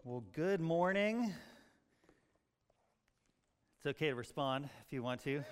Well, good morning. It's okay to respond if you want to.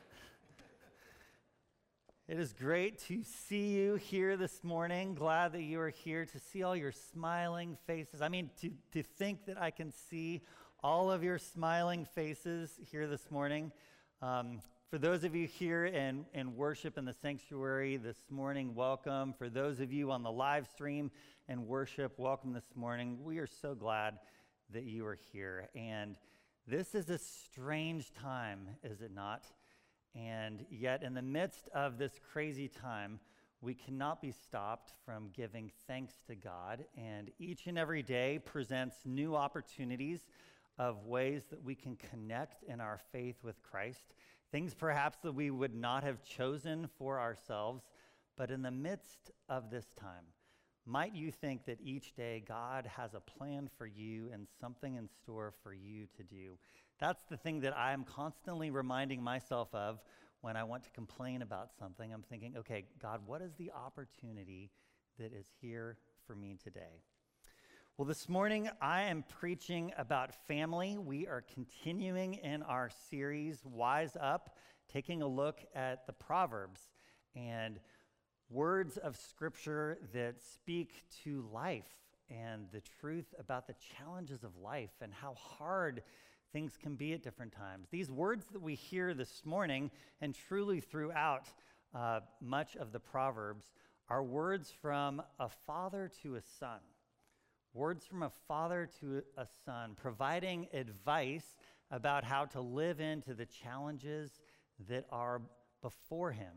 It is great to see you here this morning. Glad that you are here, to see all your smiling faces. To think that I can see all of your smiling faces here this morning. For those of you here in worship in the sanctuary this morning, welcome. For those of you on the live stream and worship, welcome this morning. We are so glad that you are here. And this is a strange time, is it not? And yet, in the midst of this crazy time, we cannot be stopped from giving thanks to God. And each and every day presents new opportunities of ways that we can connect in our faith with Christ. Things perhaps that we would not have chosen for ourselves, but in the midst of this time, might you think that each day God has a plan for you and something in store for you to do? That's the thing that I'm constantly reminding myself of when I want to complain about something. I'm thinking, okay, God, what is the opportunity that is here for me today? Well, this morning I am preaching about family. We are continuing in our series, Wise Up, taking a look at the Proverbs and words of Scripture that speak to life and the truth about the challenges of life and how hard things can be at different times. These words that we hear this morning and truly throughout much of the Proverbs are words from a father to a son. Words from a father to a son, providing advice about how to live into the challenges that are before him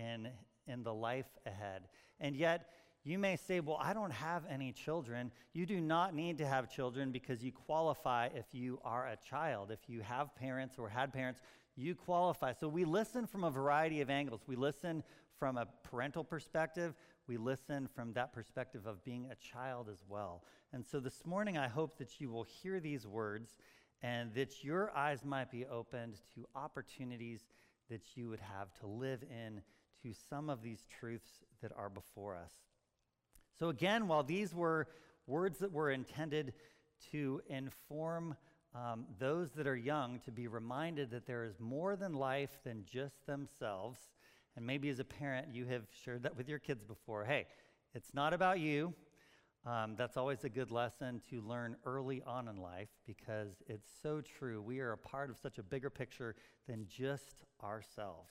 in the life ahead. And yet, you may say, well, I don't have any children. You do not need to have children because you qualify if you are a child. If you have parents or had parents, you qualify. So we listen from a variety of angles. We listen from a parental perspective. We listen from that perspective of being a child as well. And so this morning, I hope that you will hear these words and that your eyes might be opened to opportunities that you would have to live in to some of these truths that are before us. So again, while these were words that were intended to inform those that are young to be reminded that there is more than life than just themselves, and maybe as a parent, you have shared that with your kids before. Hey, it's not about you. That's always a good lesson to learn early on in life because it's so true. We are a part of such a bigger picture than just ourselves.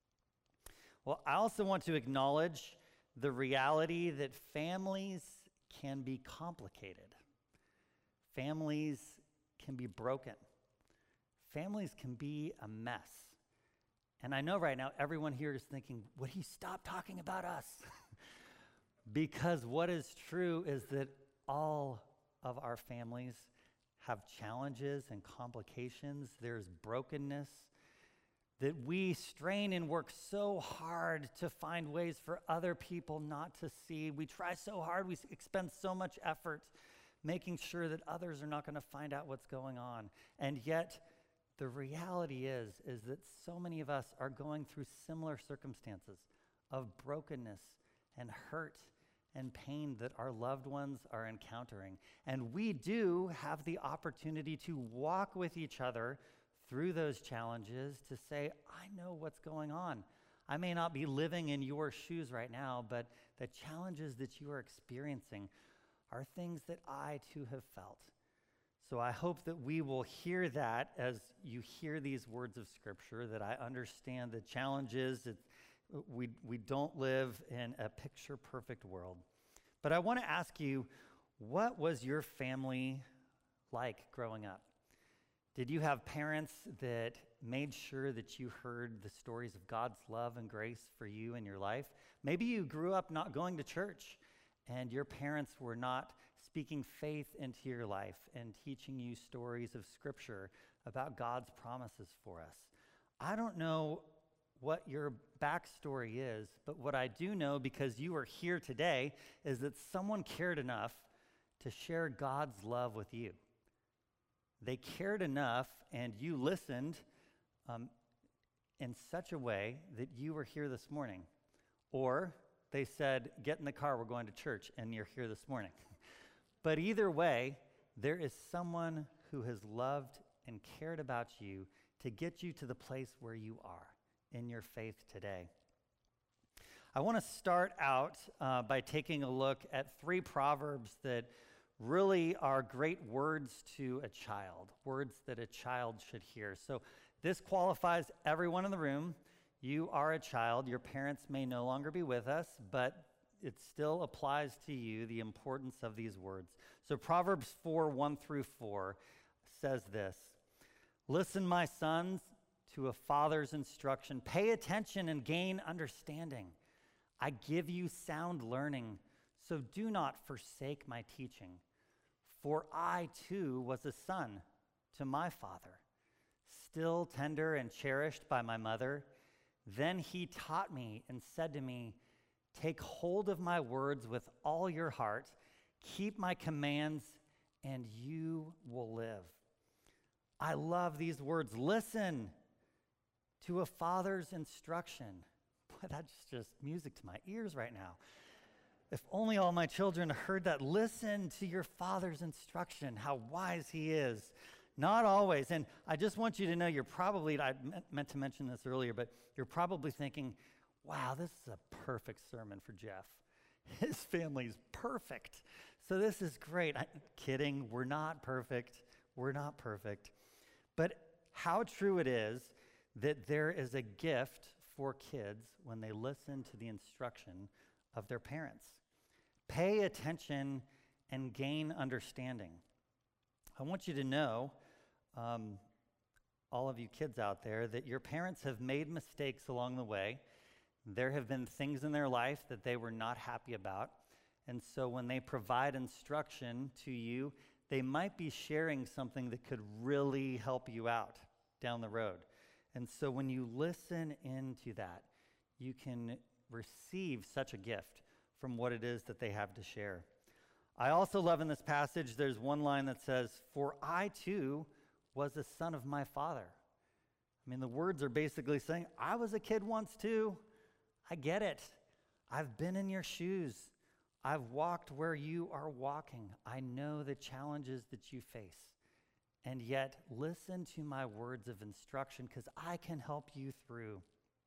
Well, I also want to acknowledge the reality that families can be complicated. Families can be broken. Families can be a mess. And I know right now everyone here is thinking, would he stop talking about us? Because what is true is that all of our families have challenges and complications. There's brokenness that we strain and work so hard to find ways for other people not to see. We try so hard, we expend so much effort making sure that others are not going to find out what's going on. And yet, the reality is that so many of us are going through similar circumstances of brokenness and hurt and pain that our loved ones are encountering. And we do have the opportunity to walk with each other through those challenges to say, I know what's going on. I may not be living in your shoes right now, but the challenges that you are experiencing are things that I too have felt. So I hope that we will hear that as you hear these words of Scripture, that I understand the challenges, that we don't live in a picture-perfect world. But I want to ask you, what was your family like growing up? Did you have parents that made sure that you heard the stories of God's love and grace for you in your life? Maybe you grew up not going to church, and your parents were not speaking faith into your life and teaching you stories of Scripture about God's promises for us. I don't know what your backstory is, but what I do know, because you are here today, is that someone cared enough to share God's love with you. They cared enough, and you listened in such a way that you were here this morning. Or they said, get in the car, we're going to church, and you're here this morning. But either way, there is someone who has loved and cared about you to get you to the place where you are in your faith today. I want to start out by taking a look at 3 proverbs that really are great words to a child, words that a child should hear. So this qualifies everyone in the room. You are a child. Your parents may no longer be with us, but it still applies to you, the importance of these words. So Proverbs 4:1-4 says this: "Listen, my sons, to a father's instruction. Pay attention and gain understanding. I give you sound learning, so do not forsake my teaching. For I too was a son to my father, still tender and cherished by my mother. Then he taught me and said to me, 'Take hold of my words with all your heart, keep my commands, and you will live.'" I love these words. Listen to a father's instruction. Boy, that's just music to my ears right now. If only all my children heard that. Listen to your father's instruction, how wise he is. Not always. And I just want you to know, I meant to mention this earlier, but you're probably thinking, wow, this is a perfect sermon for Jeff. His family's perfect. So this is great. Kidding, we're not perfect. We're not perfect. But how true it is that there is a gift for kids when they listen to the instruction of their parents. Pay attention and gain understanding. I want you to know, all of you kids out there, that your parents have made mistakes along the way. There have been things in their life that they were not happy about. And so when they provide instruction to you, they might be sharing something that could really help you out down the road. And so when you listen into that, you can receive such a gift from what it is that they have to share. I also love in this passage, there's one line that says, "For I too was a son of my father." I mean, the words are basically saying, I was a kid once too. I get it. I've been in your shoes. I've walked where you are walking. I know the challenges that you face. And yet, listen to my words of instruction because I can help you through.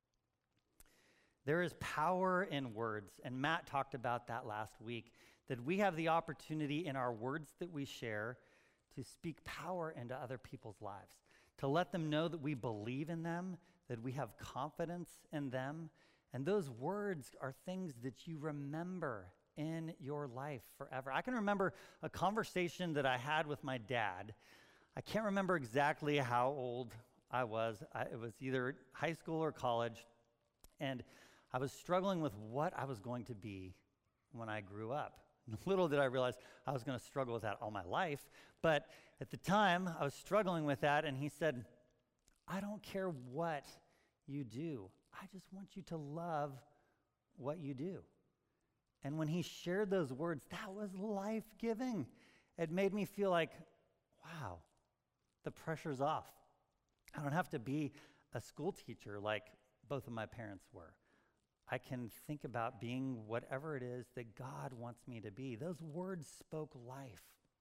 There is power in words, and Matt talked about that last week, that we have the opportunity in our words that we share to speak power into other people's lives, to let them know that we believe in them, that we have confidence in them, and those words are things that you remember in your life forever. I can remember a conversation that I had with my dad. I can't remember exactly how old I was. It was either high school or college, and I was struggling with what I was going to be when I grew up. Little did I realize I was going to struggle with that all my life, but at the time, I was struggling with that, and he said, "I don't care what you do. I just want you to love what you do." And when he shared those words, that was life-giving. It made me feel like, wow, the pressure's off. I don't have to be a school teacher like both of my parents were. I can think about being whatever it is that God wants me to be. Those words spoke life.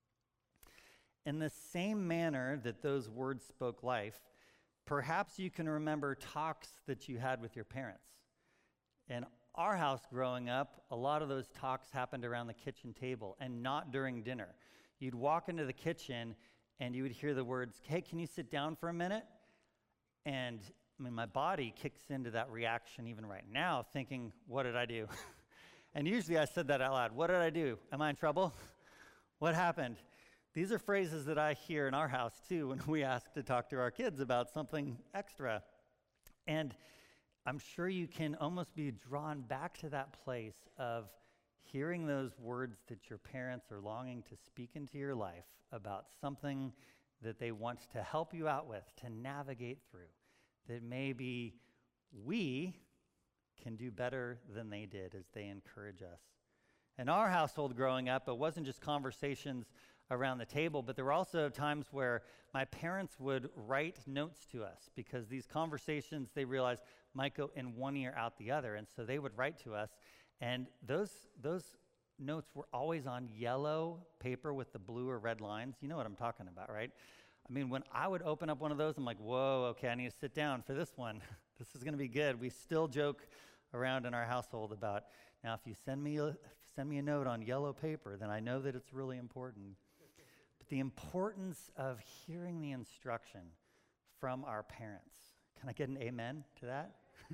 In the same manner that those words spoke life, perhaps you can remember talks that you had with your parents. In our house growing up, a lot of those talks happened around the kitchen table and not during dinner. You'd walk into the kitchen and you would hear the words, "Hey, can you sit down for a minute?" And my body kicks into that reaction even right now, thinking, what did I do? And usually I said that out loud. What did I do? Am I in trouble? What happened? These are phrases that I hear in our house too when we ask to talk to our kids about something extra. And I'm sure you can almost be drawn back to that place of hearing those words that your parents are longing to speak into your life about something that they want to help you out with, to navigate through, that maybe we can do better than they did as they encourage us. In our household growing up, it wasn't just conversations around the table, but there were also times where my parents would write notes to us because these conversations, they realized, might go in one ear out the other, and so they would write to us, and those notes were always on yellow paper with the blue or red lines. You know what I'm talking about, right? I mean, when I would open up one of those, I'm like, whoa, okay, I need to sit down for this one. This is going to be good. We still joke around in our household about, now if you send me a note on yellow paper, then I know that it's really important. But the importance of hearing the instruction from our parents. Can I get an amen to that?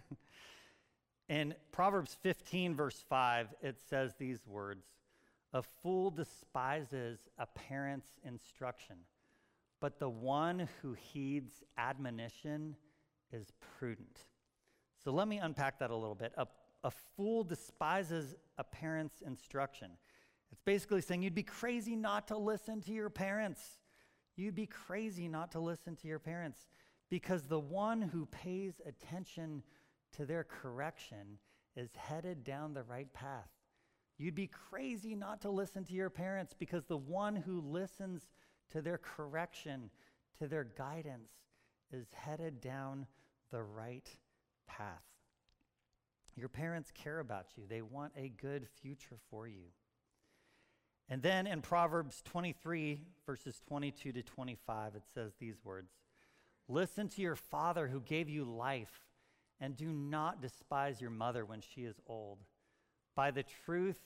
In Proverbs 15, verse 5, it says these words, "A fool despises a parent's instruction, but the one who heeds admonition is prudent." So let me unpack that a little bit. A fool despises a parent's instruction. It's basically saying you'd be crazy not to listen to your parents. You'd be crazy not to listen to your parents, because the one who pays attention to their correction is headed down the right path. You'd be crazy not to listen to your parents, because the one who listens to their correction, to their guidance, is headed down the right path. Your parents care about you. They want a good future for you. And then in Proverbs 23, verses 22 to 25, it says these words, "Listen to your father who gave you life, and do not despise your mother when she is old. Buy the truth,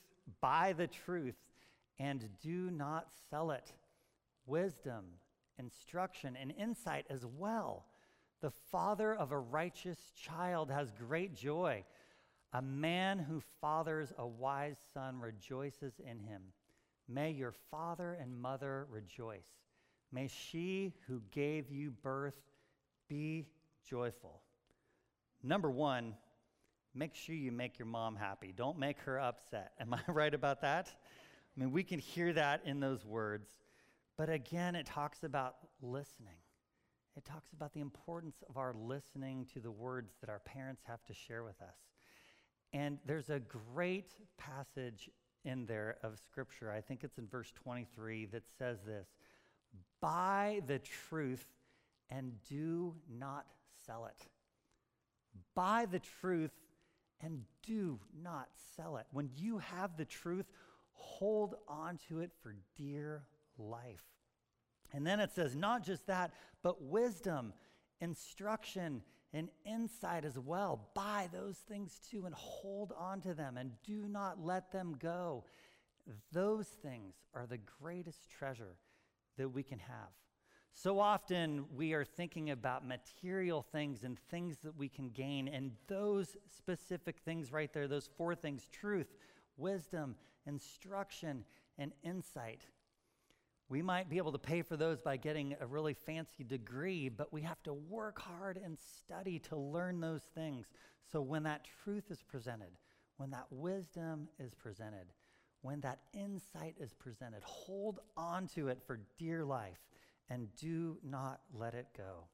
and do not sell it. Wisdom, instruction, and insight as well. The father of a righteous child has great joy. A man who fathers a wise son rejoices in him. May your father and mother rejoice. May she who gave you birth be joyful." Number one, make sure you make your mom happy. Don't make her upset. Am I right about that? I mean, we can hear that in those words. But again, it talks about listening. It talks about the importance of our listening to the words that our parents have to share with us. And there's a great passage in there of Scripture, I think it's in verse 23, that says this, "Buy the truth and do not sell it." Buy the truth and do not sell it. When you have the truth, hold on to it for dear life. And then it says, not just that, but wisdom, instruction, and insight as well. Buy those things too and hold on to them and do not let them go. Those things are the greatest treasure that we can have. So often we are thinking about material things and things that we can gain, and those specific things right there, those four things, truth, wisdom, instruction, and insight. We might be able to pay for those by getting a really fancy degree, but we have to work hard and study to learn those things. So when that truth is presented, when that wisdom is presented, when that insight is presented, hold on to it for dear life and do not let it go.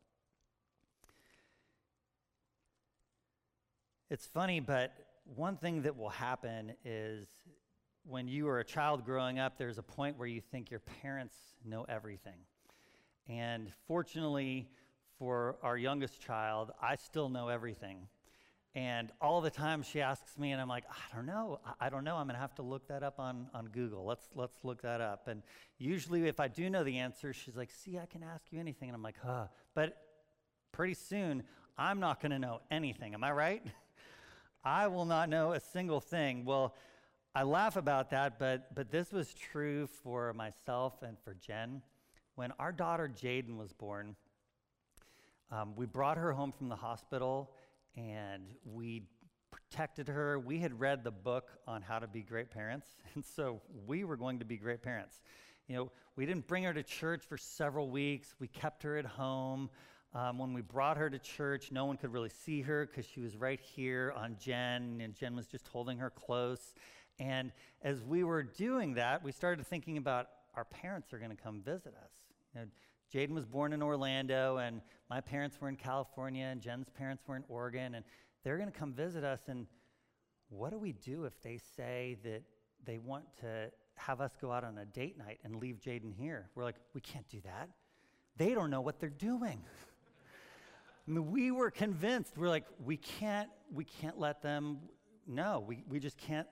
It's funny, but one thing that will happen is when you are a child growing up, there's a point where you think your parents know everything. And fortunately for our youngest child, I still know everything. And all the time she asks me, and I'm like, I don't know. I'm going to have to look that up on Google. Let's look that up. And usually if I do know the answer, she's like, see, I can ask you anything. And I'm like, huh. But pretty soon, I'm not going to know anything. Am I right? I will not know a single thing. Well, I laugh about that, but this was true for myself and for Jen. When our daughter Jaden was born, we brought her home from the hospital, and we protected her. We had read the book on how to be great parents, and so we were going to be great parents. You know, we didn't bring her to church for several weeks. We kept her at home. When we brought her to church, no one could really see her because she was right here on Jen, and Jen was just holding her close. And as we were doing that, we started thinking about our parents are going to come visit us. You know, Jaden was born in Orlando, and my parents were in California, and Jen's parents were in Oregon, and they're going to come visit us. And what do we do if they say that they want to have us go out on a date night and leave Jaden here? We're like, we can't do that. They don't know what they're doing. I mean, we were convinced. We're like, we can't let them. No, we just can't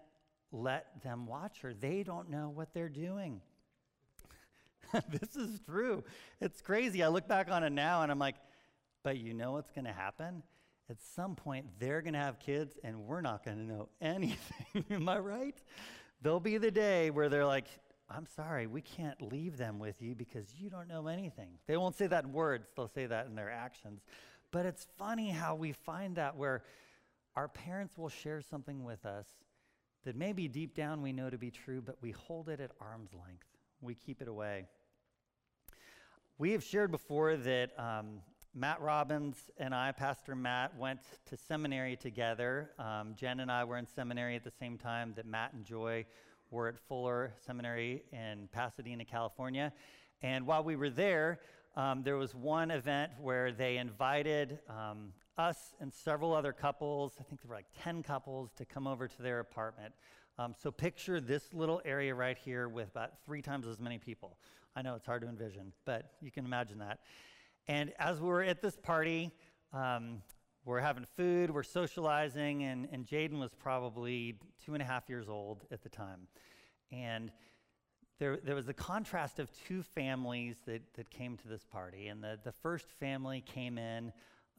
let them watch her. They don't know what they're doing. This is true. It's crazy. I look back on it now and I'm like, but you know what's going to happen? At some point, they're going to have kids and we're not going to know anything. Am I right? There'll be the day where they're like, I'm sorry, we can't leave them with you because you don't know anything. They won't say that in words. They'll say that in their actions. But it's funny how we find that where our parents will share something with us that maybe deep down we know to be true, but we hold it at arm's length. We keep it away. We have shared before that Matt Robbins and I, Pastor Matt, went to seminary together. Jen and I were in seminary at the same time that Matt and Joy were at Fuller Seminary in Pasadena, California. And while we were there was one event where they invited us and several other couples, I think there were like 10 couples, to come over to their apartment. So picture this little area right here with about 3 times as many people. I know it's hard to envision, but you can imagine that. And as we were at this party, we're having food, we're socializing, and Jaden was probably 2.5 years old at the time. And there was a contrast of 2 families that came to this party. And the first family came in,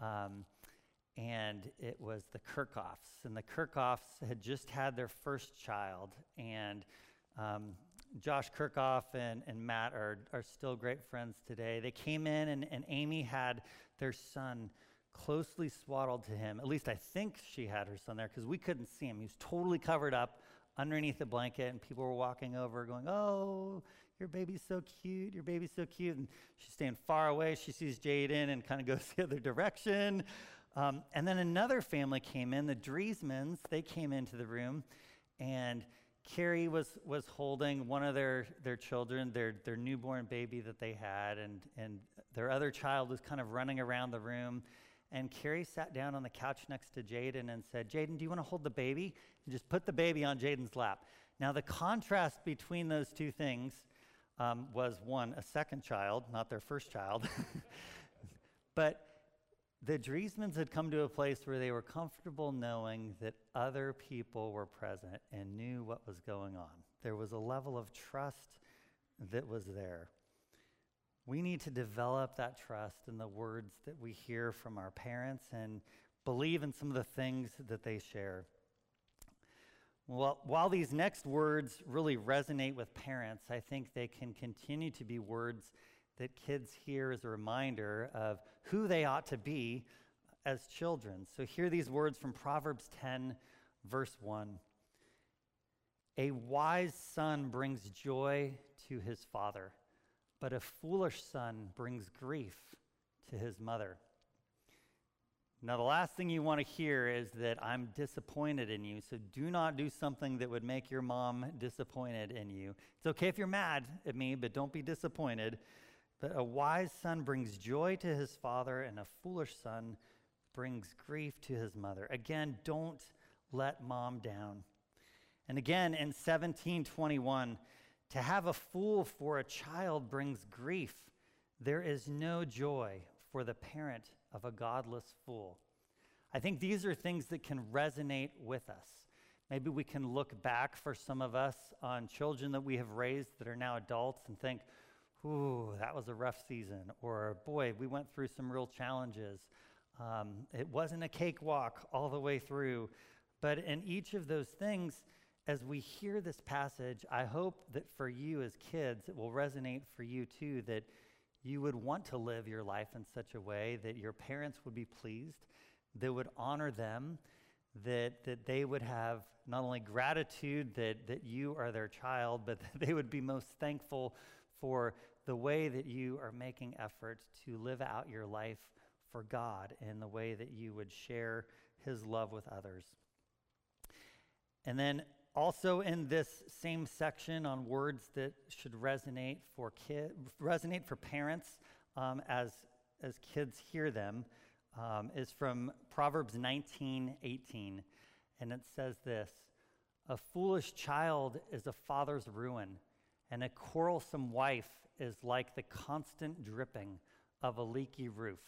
and it was the Kirchhoffs. And the Kirchhoffs had just had their first child. And Josh Kirchhoff and Matt are still great friends today. They came in, and Amy had their son closely swaddled to him. At least I think she had her son there because we couldn't see him. He was totally covered up underneath the blanket, and people were walking over going, "Oh, your baby's so cute, your baby's so cute." And she's staying far away. She sees Jaden and kind of goes the other direction. And then another family came in, the Driesmans. They came into the room, and Carrie was holding one of their children, their newborn baby that they had, and their other child was kind of running around the room. And Carrie sat down on the couch next to Jaden and said, "Jaden, do you want to hold the baby?" And just put the baby on Jaden's lap. Now, the contrast between those 2 things was, one, a second child, not their first child. But the Driesmans had come to a place where they were comfortable knowing that other people were present and knew what was going on. There was a level of trust that was there. We need to develop that trust in the words that we hear from our parents and believe in some of the things that they share. Well, while these next words really resonate with parents, I think they can continue to be words that kids hear as a reminder of who they ought to be as children. So hear these words from Proverbs 10, verse 1. "A wise son brings joy to his father, but a foolish son brings grief to his mother." Now, the last thing you want to hear is that I'm disappointed in you, so do not do something that would make your mom disappointed in you. It's okay if you're mad at me, but don't be disappointed. But a wise son brings joy to his father, and a foolish son brings grief to his mother. Again, don't let mom down. And again, in 17:21, "To have a fool for a child brings grief. There is no joy for the parent of a godless fool." I think these are things that can resonate with us. Maybe we can look back for some of us on children that we have raised that are now adults and think, "Ooh, that was a rough season," or "Boy, we went through some real challenges. It wasn't a cakewalk all the way through." But in each of those things, as we hear this passage, I hope that for you as kids, it will resonate for you too, that you would want to live your life in such a way that your parents would be pleased, that would honor them, that they would have not only gratitude that you are their child, but that they would be most thankful for the way that you are making effort to live out your life for God and the way that you would share his love with others. And then also in this same section on words that should resonate for parents as kids hear them is from Proverbs 19:18, and it says this: "A foolish child is a father's ruin, and a quarrelsome wife is like the constant dripping of a leaky roof."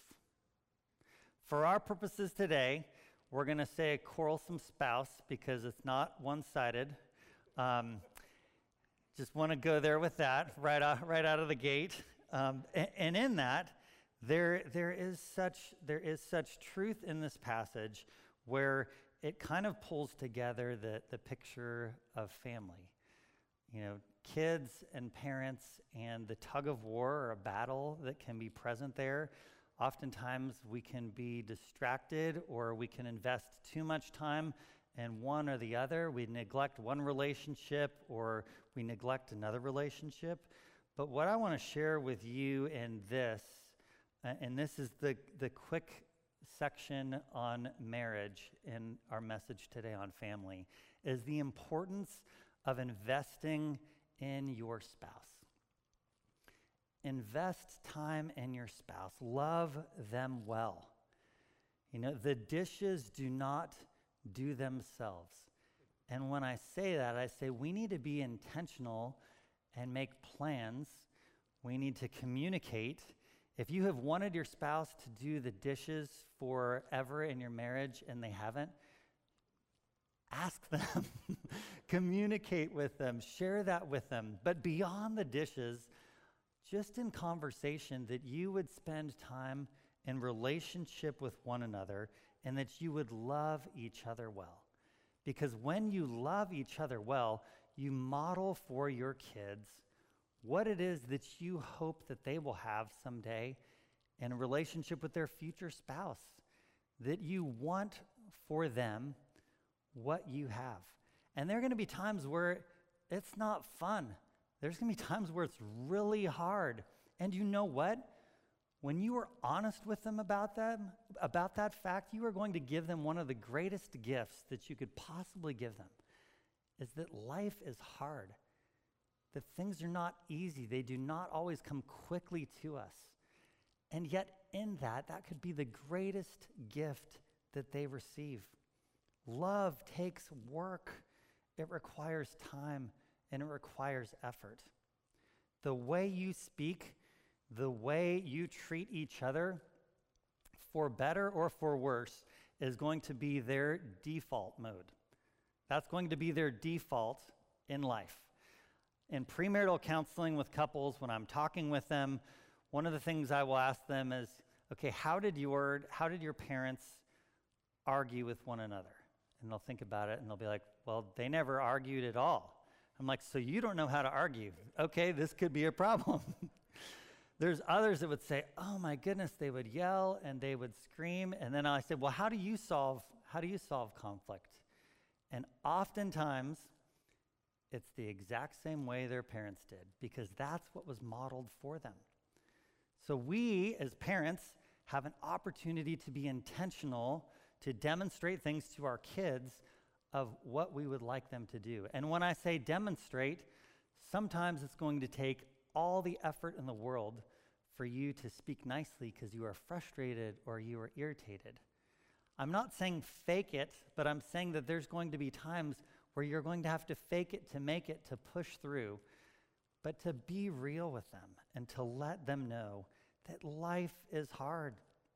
For our purposes today, we're going to say a quarrelsome spouse because it's not one-sided. Just want to go there with that right out of the gate. And in that, there is such truth in this passage where it kind of pulls together the picture of family. You know, kids and parents and the tug of war or a battle that can be present there. Oftentimes we can be distracted or we can invest too much time in one or the other. We neglect one relationship or we neglect another relationship. But what I want to share with you in this, and this is the quick section on marriage in our message today on family, is the importance of investing in your spouse. Invest time in your spouse. Love them well. You know, the dishes do not do themselves. And when I say that, I say we need to be intentional and make plans. We need to communicate. If you have wanted your spouse to do the dishes forever in your marriage and they haven't, ask them, communicate with them, share that with them. But beyond the dishes, just in conversation, that you would spend time in relationship with one another and that you would love each other well. Because when you love each other well, you model for your kids what it is that you hope that they will have someday in a relationship with their future spouse, that you want for them what you have. And there are going to be times where it's not fun. There's going to be times where it's really hard. And you know what? When you are honest with them about that fact, you are going to give them one of the greatest gifts that you could possibly give them, is that life is hard, that things are not easy. They do not always come quickly to us. And yet in that could be the greatest gift that they receive. Love takes work. It requires time and it requires effort. The way you speak, the way you treat each other, for better or for worse, is going to be their default mode. That's going to be their default in life. In premarital counseling with couples, when I'm talking with them, one of the things I will ask them is, okay, how did your parents argue with one another? And they'll think about it and they'll be like, well, they never argued at all. I'm like, so you don't know how to argue. Okay, this could be a problem. There's others that would say, oh my goodness, they would yell and they would scream. And then I said, well, how do you solve conflict? And oftentimes, it's the exact same way their parents did, because that's what was modeled for them. So we, as parents, have an opportunity to be intentional, to demonstrate things to our kids of what we would like them to do. And when I say demonstrate, sometimes it's going to take all the effort in the world for you to speak nicely because you are frustrated or you are irritated. I'm not saying fake it, but I'm saying that there's going to be times where you're going to have to fake it to make it, to push through, but to be real with them and to let them know that life is hard.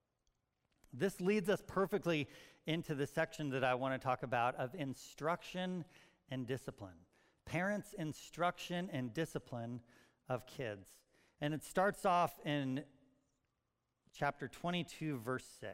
This leads us perfectly into the section that I want to talk about of instruction and discipline. Parents' instruction and discipline of kids. And it starts off in chapter 22, verse 6.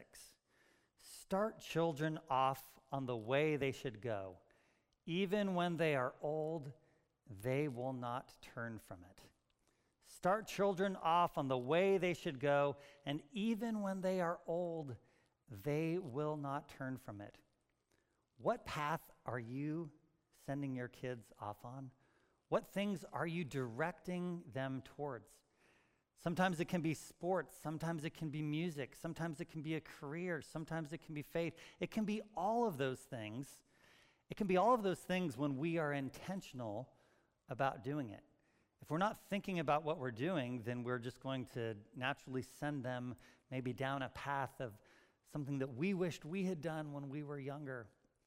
Start children off on the way they should go. Even when they are old, they will not turn from it. Start children off on the way they should go, and even when they are old, they will not turn from it. What path are you sending your kids off on? What things are you directing them towards? Sometimes it can be sports, sometimes it can be music, sometimes it can be a career, sometimes it can be faith. It can be all of those things. It can be all of those things when we are intentional about doing it. If we're not thinking about what we're doing, then we're just going to naturally send them maybe down a path of something that we wished we had done when we were younger.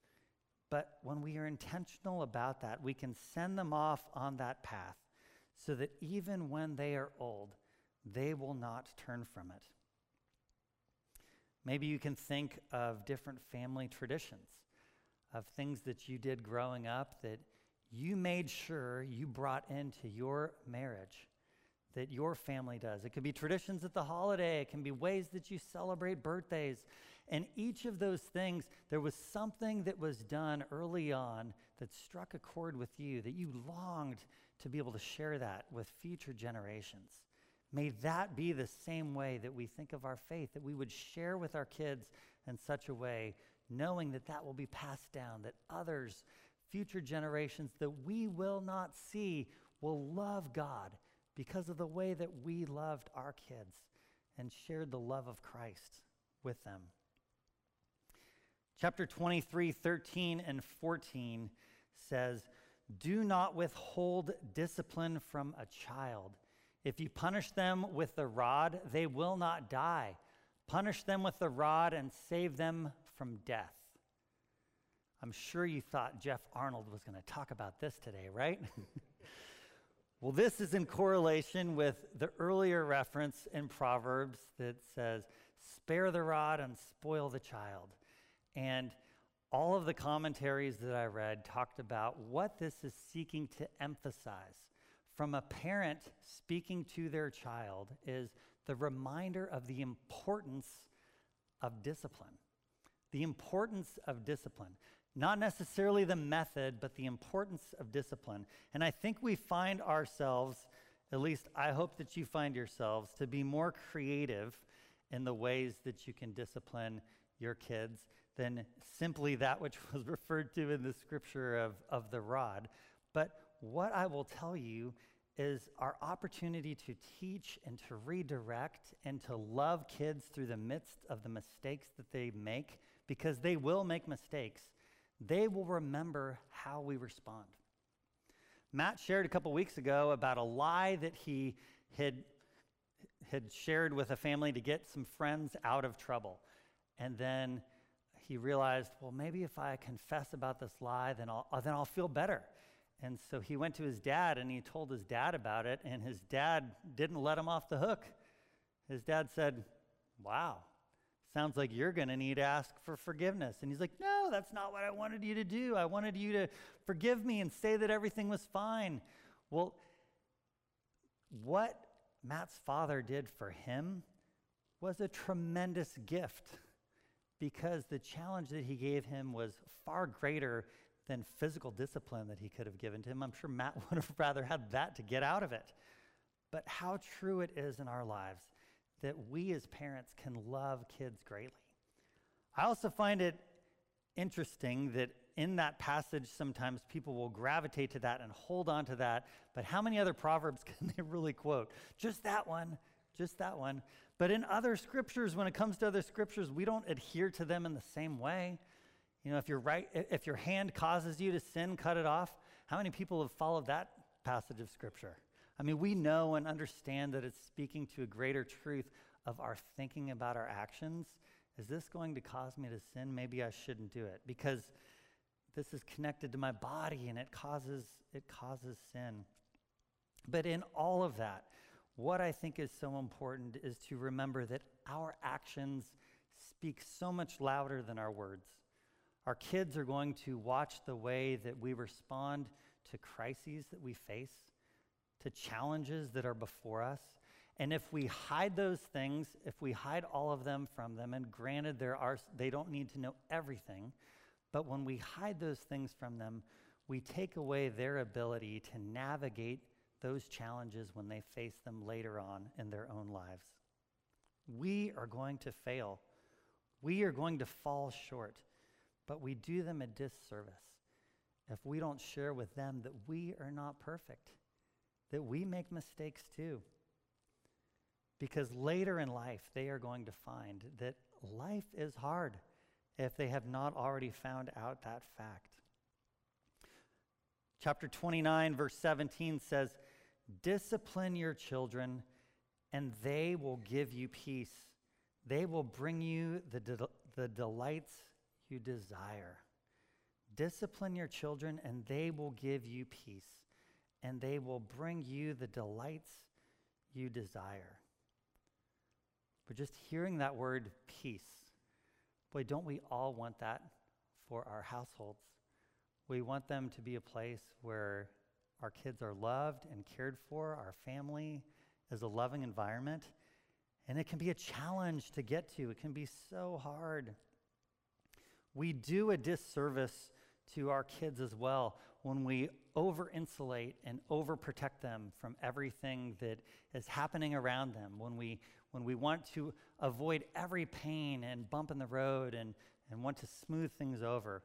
But when we are intentional about that, we can send them off on that path so that even when they are old, they will not turn from it. Maybe you can think of different family traditions, of things that you did growing up that you made sure you brought into your marriage that your family does. It could be traditions at the holiday. It can be ways that you celebrate birthdays. And each of those things, there was something that was done early on that struck a chord with you, that you longed to be able to share that with future generations. May that be the same way that we think of our faith, that we would share with our kids in such a way, knowing that that will be passed down, that others, future generations that we will not see, will love God because of the way that we loved our kids and shared the love of Christ with them. Chapter 23, 13 and 14 says, "Do not withhold discipline from a child. If you punish them with the rod, they will not die. Punish them with the rod and save them from death." I'm sure you thought Jeff Arnold was going to talk about this today, right? Well, this is in correlation with the earlier reference in Proverbs that says, "Spare the rod and spoil the child." And all of the commentaries that I read talked about what this is seeking to emphasize. From a parent speaking to their child is the reminder of the importance of discipline. The importance of discipline. Not necessarily the method, but the importance of discipline. And I think we find ourselves, at least I hope that you find yourselves, to be more creative in the ways that you can discipline your kids than simply that which was referred to in the scripture of the rod. But what I will tell you is our opportunity to teach and to redirect and to love kids through the midst of the mistakes that they make, because they will make mistakes. They will remember how we respond. Matt shared a couple weeks ago about a lie that he had shared with a family to get some friends out of trouble. And then he realized, well, maybe if I confess about this lie, then I'll feel better. And so he went to his dad and he told his dad about it, and his dad didn't let him off the hook. His dad said, "Wow, sounds like you're going to need to ask for forgiveness." And he's like, "No, that's not what I wanted you to do. I wanted you to forgive me and say that everything was fine." Well, what Matt's father did for him was a tremendous gift, because the challenge that he gave him was far greater than physical discipline that he could have given to him. I'm sure Matt would have rather had that to get out of it. But how true it is in our lives that we as parents can love kids greatly. I also find it interesting that in that passage, sometimes people will gravitate to that and hold on to that, but how many other Proverbs can they really quote? Just that one, just that one. But in other scriptures, when it comes to other scriptures, we don't adhere to them in the same way. You know, if your hand causes you to sin, cut it off. How many people have followed that passage of scripture? I mean, we know and understand that it's speaking to a greater truth of our thinking about our actions. Is this going to cause me to sin? Maybe I shouldn't do it, because this is connected to my body and it causes sin. But in all of that, what I think is so important is to remember that our actions speak so much louder than our words. Our kids are going to watch the way that we respond to crises that we face, to challenges that are before us. And if we hide those things, if we hide all of them from them, and granted they don't need to know everything, but when we hide those things from them, we take away their ability to navigate those challenges when they face them later on in their own lives. We are going to fail. We are going to fall short, but we do them a disservice if we don't share with them that we are not perfect, that we make mistakes too. Because later in life, they are going to find that life is hard if they have not already found out that fact. Chapter 29, verse 17 says, "Discipline your children, and they will give you peace. They will bring you the delights you desire." Discipline your children, and they will give you peace, and they will bring you the delights you desire. But just hearing that word peace, boy, don't we all want that for our households? We want them to be a place where our kids are loved and cared for, our family is a loving environment, and it can be a challenge to get to. It can be so hard. We do a disservice to our kids as well when we over-insulate and overprotect them from everything that is happening around them, when we want to avoid every pain and bump in the road and want to smooth things over.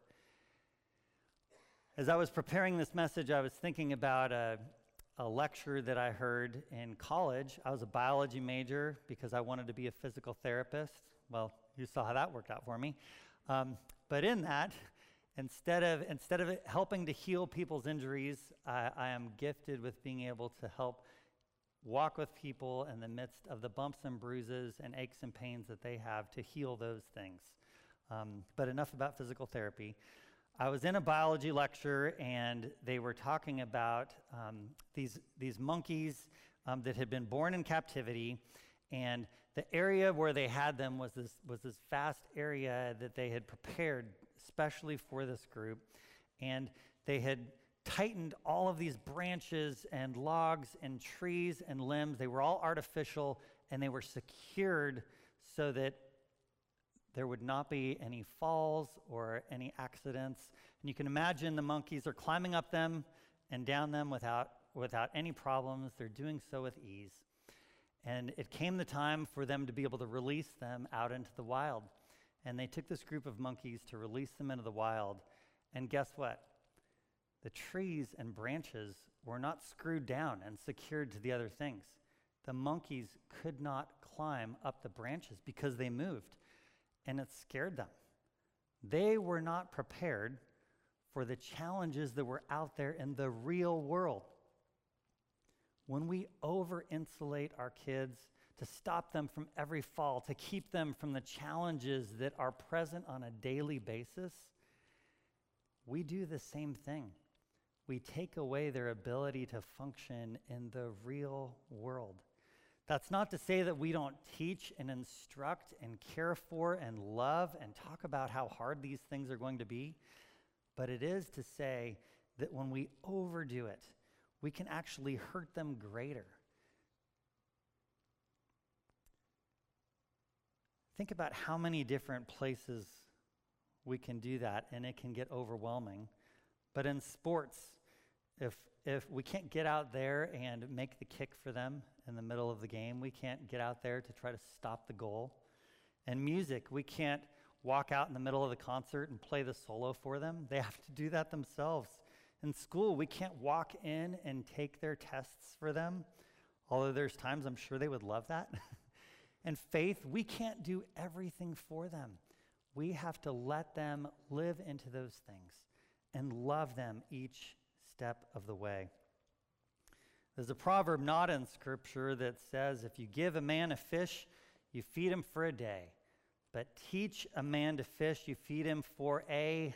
As I was preparing this message, I was thinking about a lecture that I heard in college. I was a biology major because I wanted to be a physical therapist. Well, you saw how that worked out for me. But in that, instead of it helping to heal people's injuries, I am gifted with being able to help walk with people in the midst of the bumps and bruises and aches and pains that they have to heal those things. But enough about physical therapy. I was in a biology lecture, and they were talking about these monkeys that had been born in captivity, and the area where they had them was this vast area that they had prepared especially for this group, and they had tightened all of these branches and logs and trees and limbs. They were all artificial, and they were secured so that there would not be any falls or any accidents. And you can imagine the monkeys are climbing up them and down them without any problems. They're doing so with ease. And it came the time for them to be able to release them out into the wild. And they took this group of monkeys to release them into the wild. And guess what? The trees and branches were not screwed down and secured to the other things. The monkeys could not climb up the branches because they moved, and it scared them. They were not prepared for the challenges that were out there in the real world. When we over-insulate our kids to stop them from every fall, to keep them from the challenges that are present on a daily basis, we do the same thing. We take away their ability to function in the real world. That's not to say that we don't teach and instruct and care for and love and talk about how hard these things are going to be, but it is to say that when we overdo it, we can actually hurt them greater. Think about how many different places we can do that, and it can get overwhelming. But in sports, if we can't get out there and make the kick for them in the middle of the game, we can't get out there to try to stop the goal. And music, we can't walk out in the middle of the concert and play the solo for them. They have to do that themselves. In school, we can't walk in and take their tests for them, although there's times I'm sure they would love that. And faith, we can't do everything for them. We have to let them live into those things and love them each step of the way. There's a proverb not in Scripture that says, if you give a man a fish, you feed him for a day. But teach a man to fish, you feed him for a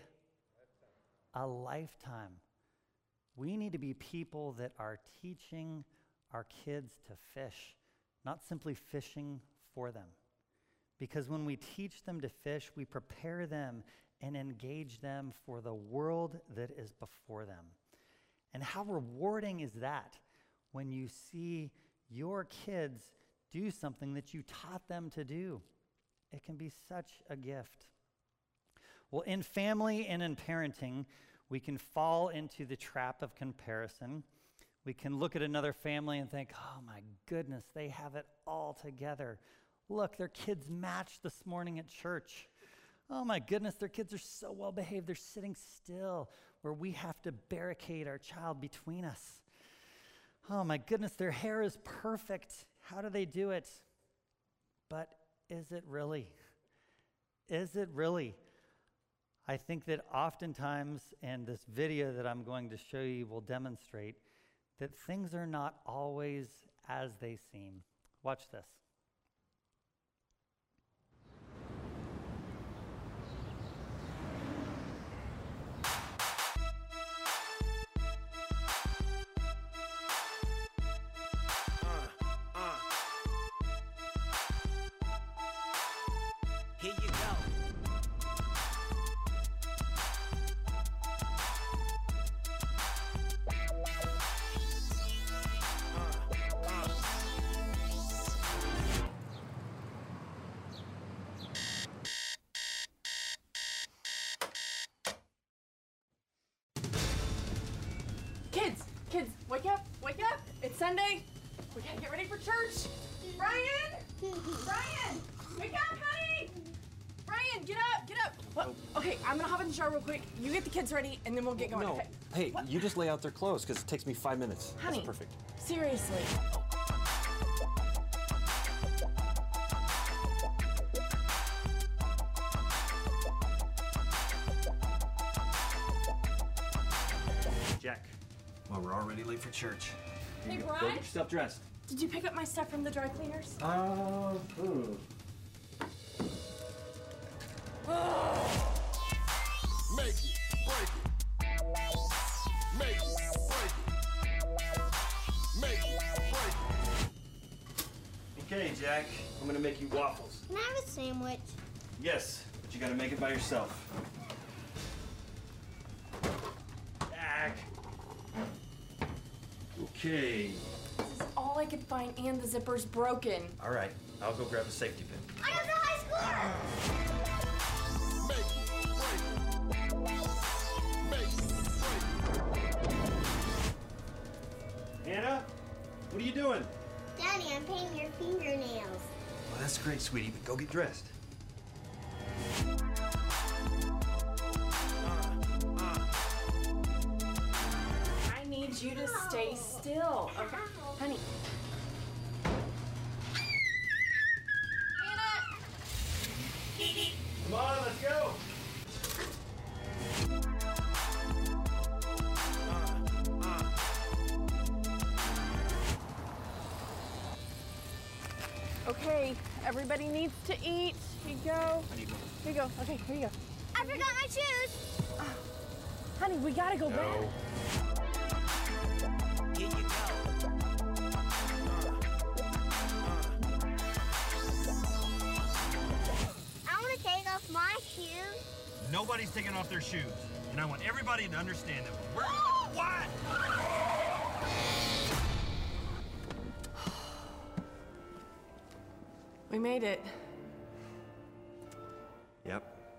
lifetime. We need to be people that are teaching our kids to fish, not simply fishing for them. Because when we teach them to fish, we prepare them and engage them for the world that is before them. And how rewarding is that when you see your kids do something that you taught them to do? It can be such a gift. Well, in family and in parenting, we can fall into the trap of comparison. We can look at another family and think, oh my goodness, they have it all together. Look, their kids matched this morning at church. Oh my goodness, their kids are so well behaved. They're sitting still where we have to barricade our child between us. Oh my goodness, their hair is perfect. How do they do it? But is it really? Is it really? I think that oftentimes, and this video that I'm going to show you will demonstrate, that things are not always as they seem. Watch this. Here you go. Wake up! It's Sunday. We gotta get ready for church. Brian! Brian! Wake up, honey! Brian, get up! Get up! What? Okay, I'm gonna hop in the shower real quick. You get the kids ready, and then we'll get going. No. Okay? Hey, What? you just lay out their clothes because it takes me 5 minutes. Honey. That's perfect. Seriously. Jack. Well, we're already late for church. Hey, Go Brian. get yourself dressed. Did you pick up my stuff from the dry cleaners? Make it, break it. Make it, break it. Make it, break it. Okay, Jack. I'm gonna make you waffles. Can I have a sandwich? Yes, but you gotta make it by yourself. Jack. Okay. This is all I could find, and the zipper's broken. All right. I'll go grab a safety pin. I have the high score! Make it, break it. Make it, break it. Hannah, what are you doing? Daddy, I'm painting your fingernails. Well, that's great, sweetie, but go get dressed. I need you to stay still. Okay, honey. Hannah! Come on, let's go. Okay, everybody needs to eat. Here you go. Here you go. Okay, here you go. I forgot my shoes. Honey, we gotta go back. Here you go. I want to take off my shoes. Nobody's taking off their shoes. And I want everybody to understand that we're... What? We made it. Yep.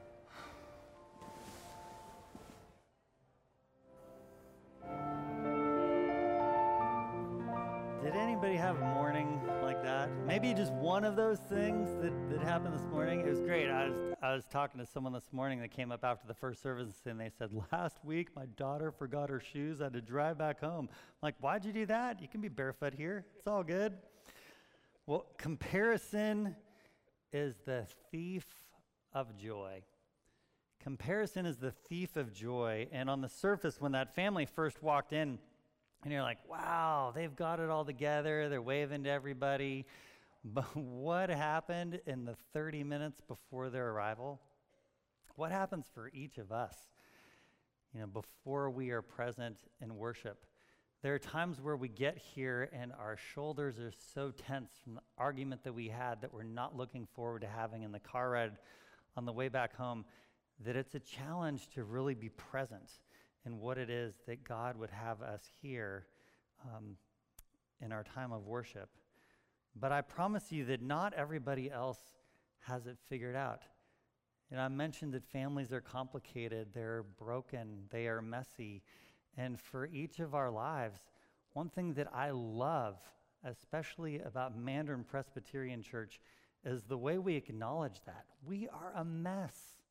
Did anybody have a morning like that? Maybe just one of those things that happened this morning. It was great. I was talking to someone this morning that came up after the first service, and they said, last week my daughter forgot her shoes. I had to drive back home. I'm like, why'd you do that? You can be barefoot here. It's all good. Well, comparison is the thief of joy. Comparison is the thief of joy. And on the surface, when that family first walked in, and you're like, wow, they've got it all together. They're waving to everybody. But what happened in the 30 minutes before their arrival? What happens for each of us, before we are present in worship? There are times where we get here and our shoulders are so tense from the argument that we had that we're not looking forward to having in the car ride on the way back home, that it's a challenge to really be present in what it is that God would have us hear in our time of worship. But I promise you that not everybody else has it figured out. And I mentioned that families are complicated, they're broken, they are messy. And for each of our lives, one thing that I love, especially about Mandarin Presbyterian Church, is the way we acknowledge that. We are a mess.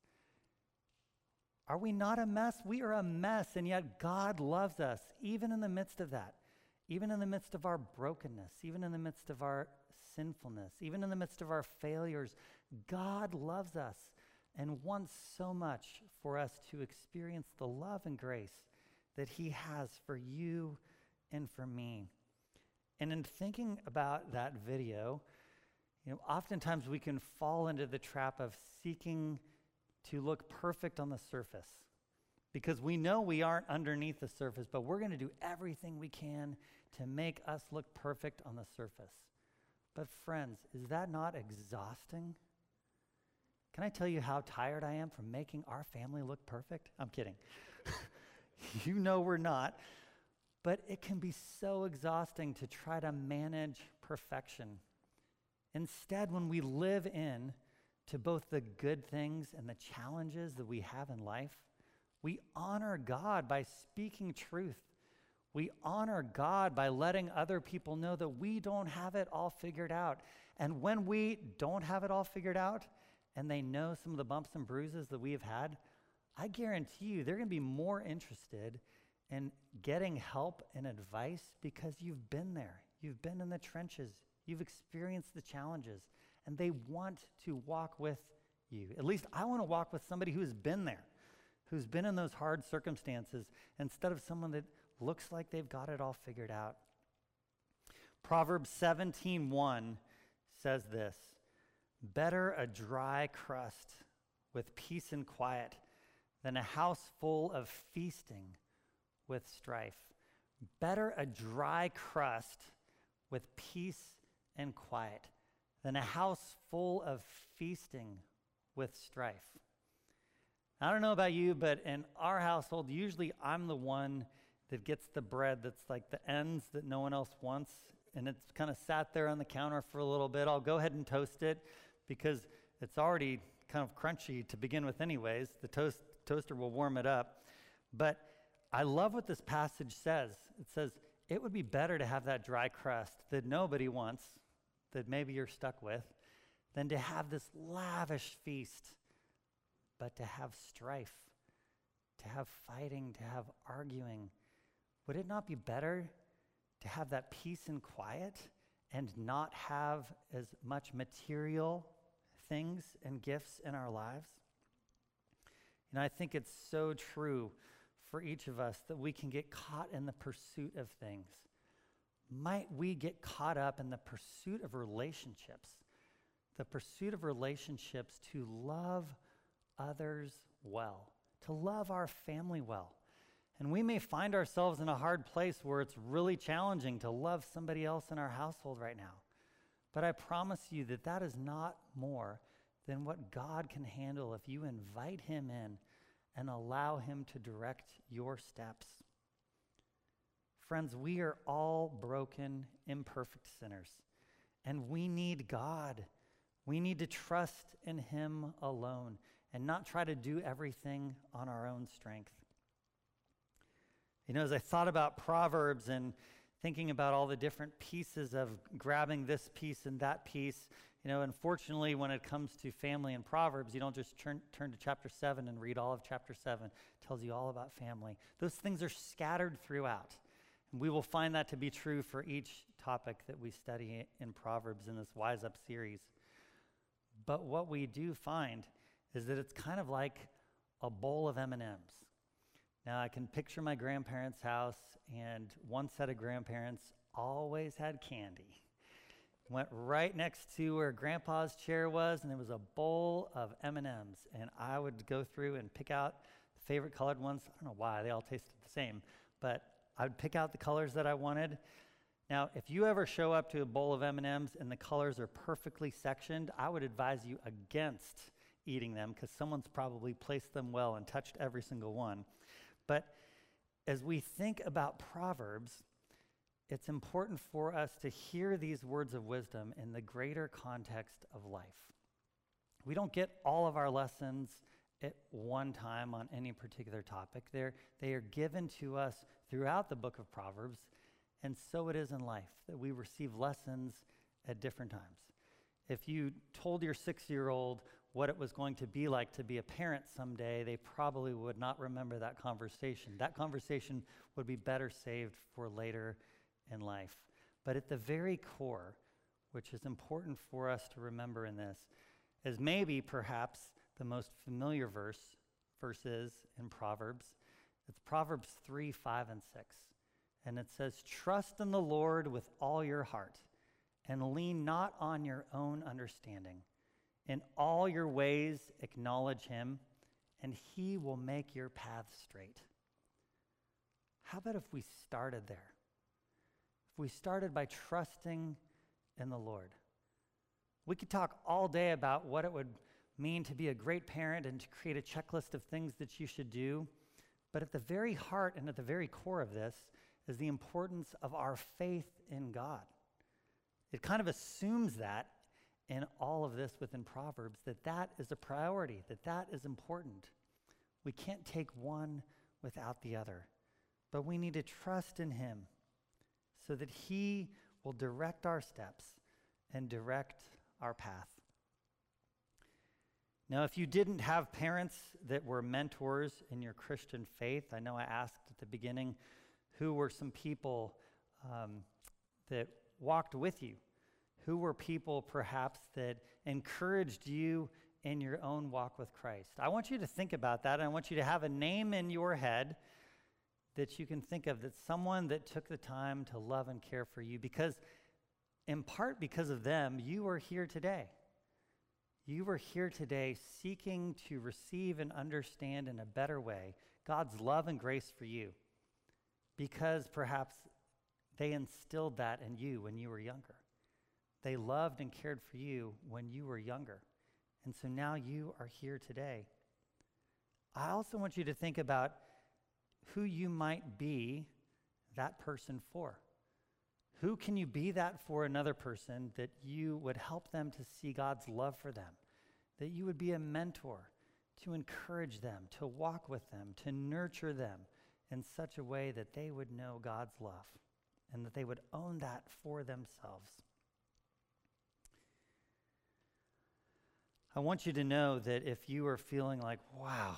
Are we not a mess? We are a mess, and yet God loves us, even in the midst of that, even in the midst of our brokenness, even in the midst of our sinfulness, even in the midst of our failures. God loves us and wants so much for us to experience the love and grace that he has for you and for me. And in thinking about that video, oftentimes we can fall into the trap of seeking to look perfect on the surface, because we know we aren't underneath the surface, but we're going to do everything we can to make us look perfect on the surface. But friends, is that not exhausting? Can I tell you how tired I am from making our family look perfect? I'm kidding. We're not. But it can be so exhausting to try to manage perfection. Instead, when we live in to both the good things and the challenges that we have in life, we honor God by speaking truth. We honor God by letting other people know that we don't have it all figured out. And when we don't have it all figured out, and they know some of the bumps and bruises that we have had, I guarantee you they're going to be more interested in getting help and advice because you've been there. You've been in the trenches. You've experienced the challenges, and they want to walk with you. At least I want to walk with somebody who's been there, who's been in those hard circumstances, instead of someone that looks like they've got it all figured out. Proverbs 17:1 says this: "Better a dry crust with peace and quiet than a house full of feasting with strife." Better a dry crust with peace and quiet than a house full of feasting with strife. I don't know about you, but in our household, usually I'm the one that gets the bread that's like the ends that no one else wants, and it's kind of sat there on the counter for a little bit. I'll go ahead and toast it because it's already kind of crunchy to begin with anyways. The toaster will warm it up. But I love what this passage says. It says, it would be better to have that dry crust that nobody wants, that maybe you're stuck with, than to have this lavish feast, but to have strife, to have fighting, to have arguing. Would it not be better to have that peace and quiet and not have as much material things and gifts in our lives? And I think it's so true for each of us that we can get caught in the pursuit of things. Might we get caught up in the pursuit of relationships, the pursuit of relationships to love others well, to love our family well. And we may find ourselves in a hard place where it's really challenging to love somebody else in our household right now. But I promise you that that is not more than what God can handle if you invite him in and allow him to direct your steps. Friends, we are all broken, imperfect sinners, and we need God. We need to trust in him alone and not try to do everything on our own strength. You know, as I thought about Proverbs and thinking about all the different pieces of grabbing this piece and that piece, you know, unfortunately, when it comes to family and Proverbs, you don't just turn to chapter 7 and read all of chapter 7. It tells you all about family. Those things are scattered throughout. And we will find that to be true for each topic that we study in Proverbs in this Wise Up series. But what we do find is that it's kind of like a bowl of M&Ms. Now, I can picture my grandparents' house, and one set of grandparents always had candy. Went right next to where Grandpa's chair was, and there was a bowl of M&Ms. And I would go through and pick out the favorite colored ones. I don't know why, they all tasted the same. But I would pick out the colors that I wanted. Now, if you ever show up to a bowl of M&Ms and the colors are perfectly sectioned, I would advise you against eating them because someone's probably placed them well and touched every single one. But as we think about Proverbs, it's important for us to hear these words of wisdom in the greater context of life. We don't get all of our lessons at one time on any particular topic. They are given to us throughout the book of Proverbs, and so it is in life, that we receive lessons at different times. If you told your 6-year-old what it was going to be like to be a parent someday, they probably would not remember that conversation. That conversation would be better saved for later in life. But at the very core, which is important for us to remember in this, is maybe perhaps the most familiar verses in Proverbs. It's Proverbs 3, 5, and 6. And it says, "Trust in the Lord with all your heart, and lean not on your own understanding. In all your ways acknowledge him, and he will make your paths straight." How about if we started there? If we started by trusting in the Lord. We could talk all day about what it would mean to be a great parent and to create a checklist of things that you should do, but at the very heart and at the very core of this is the importance of our faith in God. It kind of assumes that in all of this within Proverbs, that is a priority, that is important. We can't take one without the other. but we need to trust in him so that he will direct our steps and direct our path. Now, if you didn't have parents that were mentors in your Christian faith, I know I asked at the beginning, who were some people that walked with you? Who were people perhaps that encouraged you in your own walk with Christ? I want you to think about that. I want you to have a name in your head that you can think of, that's someone that took the time to love and care for you, because in part because of them, you are here today. You are here today seeking to receive and understand in a better way God's love and grace for you, because perhaps they instilled that in you when you were younger. They loved and cared for you when you were younger. And so now you are here today. I also want you to think about who you might be that person for. Who can you be that for another person, that you would help them to see God's love for them, that you would be a mentor to encourage them, to walk with them, to nurture them in such a way that they would know God's love and that they would own that for themselves. I want you to know that if you are feeling like, wow,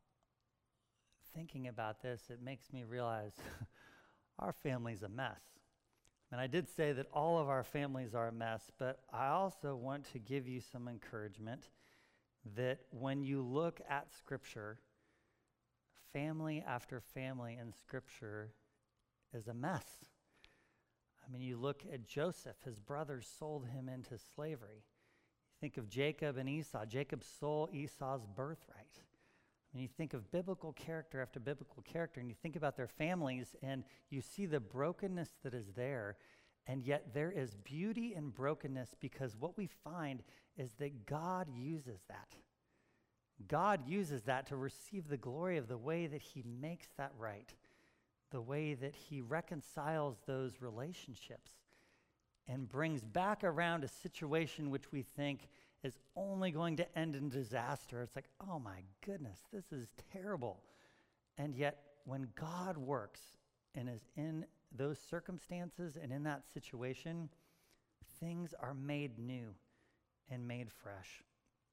thinking about this, it makes me realize our family's a mess. And I did say that all of our families are a mess, but I also want to give you some encouragement that when you look at Scripture, family after family in Scripture is a mess. I mean, you look at Joseph, his brothers sold him into slavery. You think of Jacob and Esau. Jacob sold Esau's birthright. And you think of biblical character after biblical character, and you think about their families, and you see the brokenness that is there, and yet there is beauty in brokenness, because what we find is that God uses that. God uses that to receive the glory of the way that he makes that right, the way that he reconciles those relationships and brings back around a situation which we think is only going to end in disaster. It's like, oh my goodness, this is terrible. And yet, when God works and is in those circumstances and in that situation, things are made new and made fresh.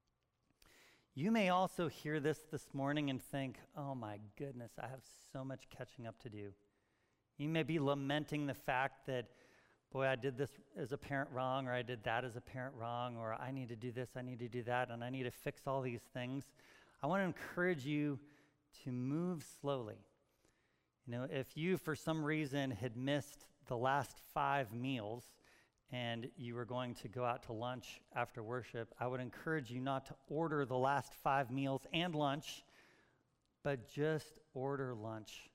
You may also hear this morning and think, oh my goodness, I have so much catching up to do. You may be lamenting the fact that, boy, I did this as a parent wrong, or I did that as a parent wrong, or I need to do this, I need to do that, and I need to fix all these things. I want to encourage you to move slowly. You know, if you, for some reason, had missed the last 5 meals and you were going to go out to lunch after worship, I would encourage you not to order the last 5 meals and lunch, but just order lunch.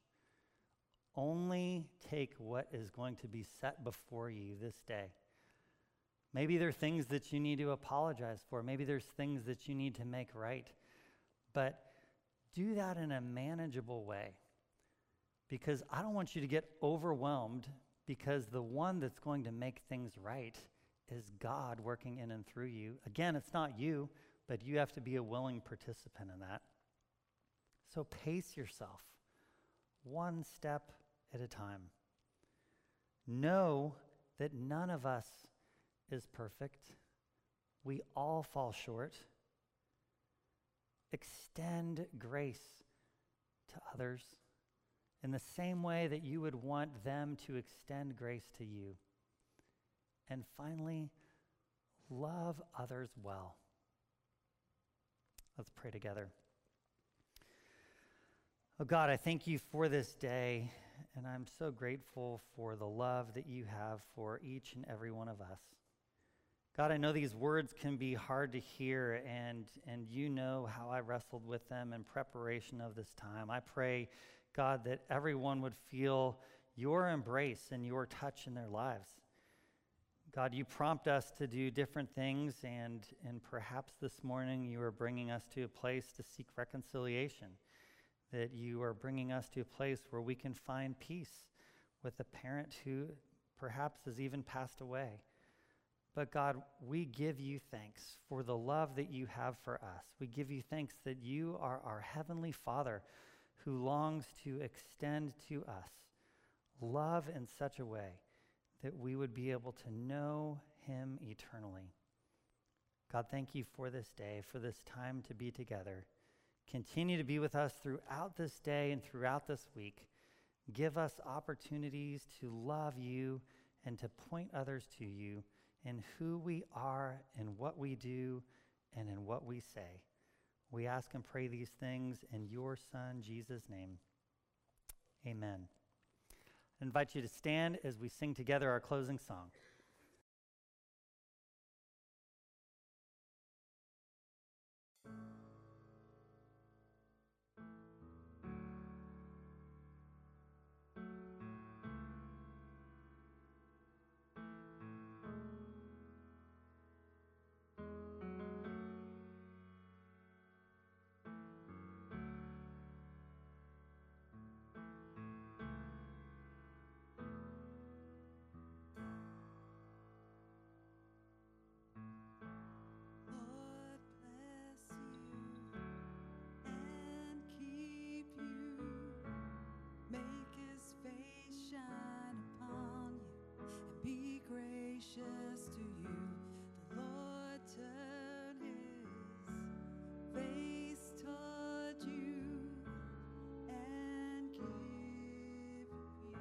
Only take what is going to be set before you this day. Maybe there are things that you need to apologize for. Maybe there's things that you need to make right. But do that in a manageable way, because I don't want you to get overwhelmed, because the one that's going to make things right is God working in and through you. Again, it's not you, but you have to be a willing participant in that. So pace yourself, one step at a time. Know that none of us is perfect. We all fall short. Extend grace to others in the same way that you would want them to extend grace to you. And finally, love others well. Let's pray together. Oh God, I thank you for this day, and I'm so grateful for the love that you have for each and every one of us. God, I know these words can be hard to hear, and you know how I wrestled with them in preparation of this time. I pray, God, that everyone would feel your embrace and your touch in their lives. God, you prompt us to do different things, and perhaps this morning you are bringing us to a place to seek reconciliation, that you are bringing us to a place where we can find peace with a parent who perhaps has even passed away. But God, we give you thanks for the love that you have for us. We give you thanks that you are our Heavenly Father who longs to extend to us love in such a way that we would be able to know him eternally. God, thank you for this day, for this time to be together. Continue to be with us throughout this day and throughout this week. Give us opportunities to love you and to point others to you in who we are and what we do and in what we say. We ask and pray these things in your Son, Jesus' name. Amen. I invite you to stand as we sing together our closing song. Lord bless you and keep you. Make his face shine upon you and be gracious to you. The Lord turn his face toward you and give you peace.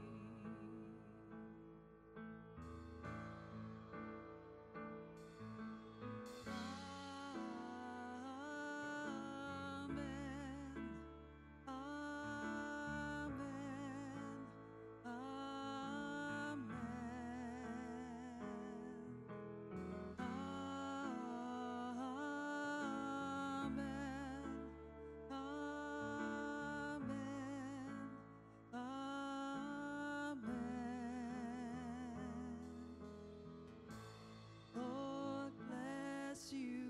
Lord bless you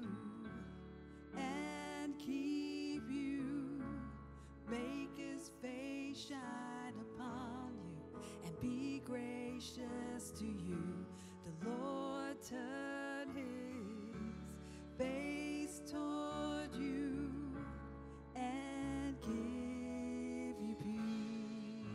and keep you. Make his face shine upon you and be gracious to you. The Lord turn his face toward you and give you peace.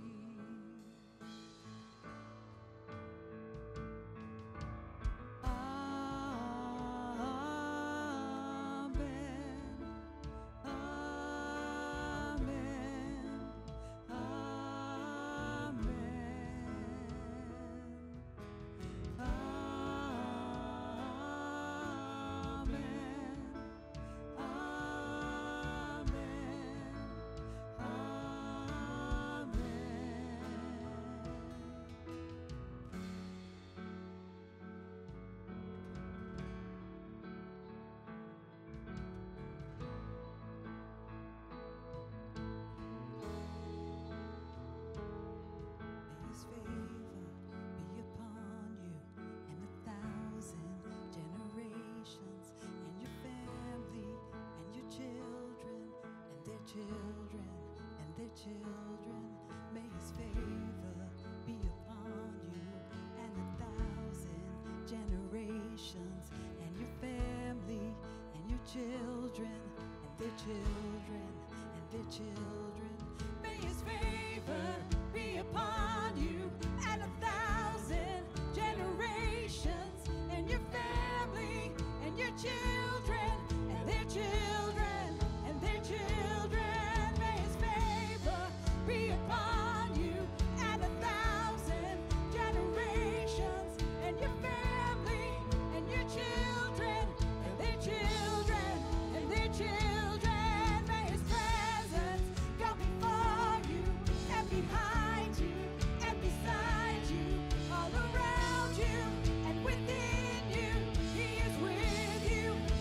His favor be upon you and 1,000 generations, and your family and your children and their children and their children. May his favor be upon you and 1,000 generations, and your family and your children and their children and their children. May his favor be upon you and 1,000 generations, and your family and your children and their children and their children. May his favor be upon you and 1,000 generations, and your family and your children and their children and their children. May his presence go before you and behind you and beside you, all around you and within you. He is with you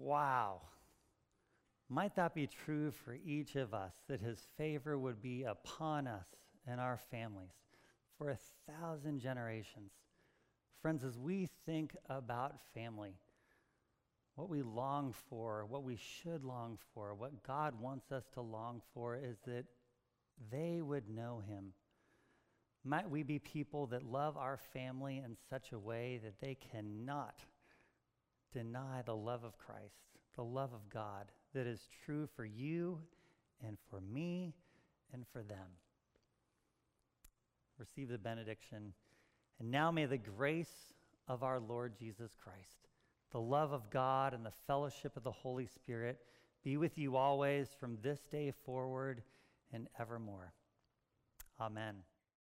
Wow. Might that be true for each of us, that his favor would be upon us and our families for 1,000 generations? Friends, as we think about family, what we long for, what we should long for, what God wants us to long for is that they would know him. Might we be people that love our family in such a way that they cannot deny the love of Christ, the love of God that is true for you and for me and for them. Receive the benediction. And now may the grace of our Lord Jesus Christ, the love of God and the fellowship of the Holy Spirit be with you always from this day forward and evermore. Amen.